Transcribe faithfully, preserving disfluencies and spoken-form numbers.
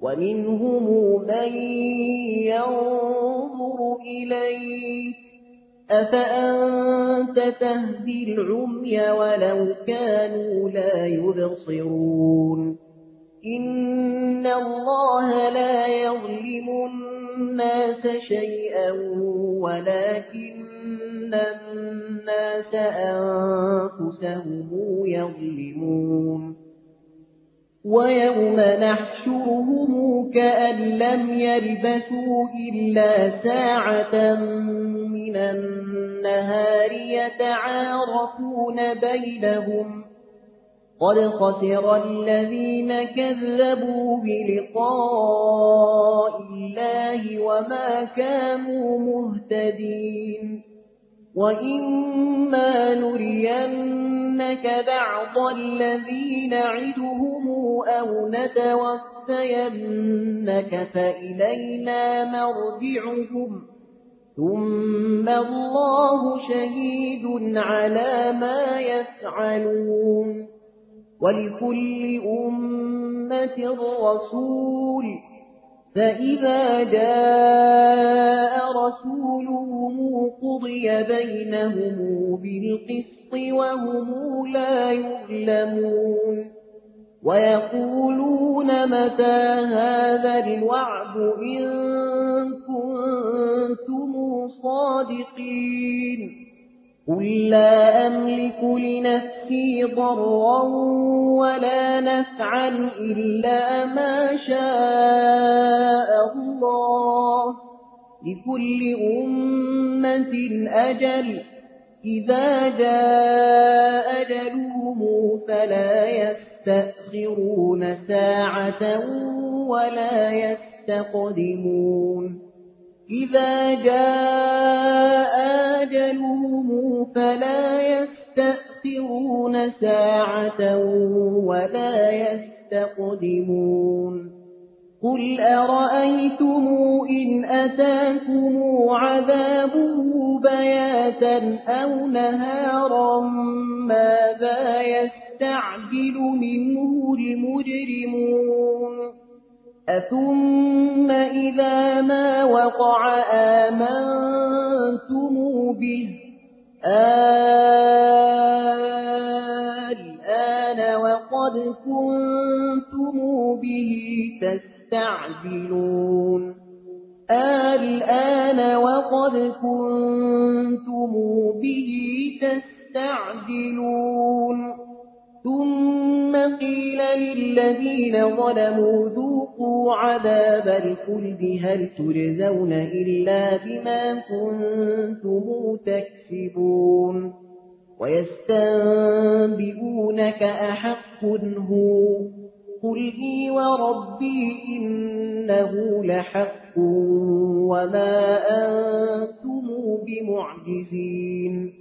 ومنهم من ينظر إليك أفأنت تهدي العمي ولو كانوا لا يبصرون إن الله لا يظلم الناس شيئا ولكن الناس أنفسهم يظلمون ويوم نحشرهم كأن لم يلبثوا إلا ساعة من النهار يتعارفون بينهم قد خسر الذين كذبوا بلقاء الله وما كانوا مهتدين وإما نرينك بعض الذين نعدهم أو نتوفينك فإلينا مرجعهم ثم الله شهيد على ما يفعلون ولكل أمة رسول فإذا جاء رسولهم قضي بينهم بالقسط وهم لا يظلمون ويقولون متى هذا الوعد إن كنتم صادقين قل لا أملك لنفسي ضرا ولا نفعا إلا ما شاء الله لكل أمة أجل إذا جاء أجلهم فلا يستأخرون ساعة ولا يستقدمون إذا جاء أجلهم فلا يستأخرون ساعة ولا يستقدمون قل أرأيتم إن أتاكم عذابه بياتا أو نهارا ماذا يستعجل منه المجرمون أثم إذا ما وقع آمنتم به الآن وقد كنتم به تستعجلون الآن وقد كنتم به تستعجلون ثم قيل للذين ظلموا ذوقوا عذاب الخلد هل تجزون إلا بما كنتم تكسبون ويستنبئونك أحق هو قل إي وربي إنه لحق وما أنتم بمعجزين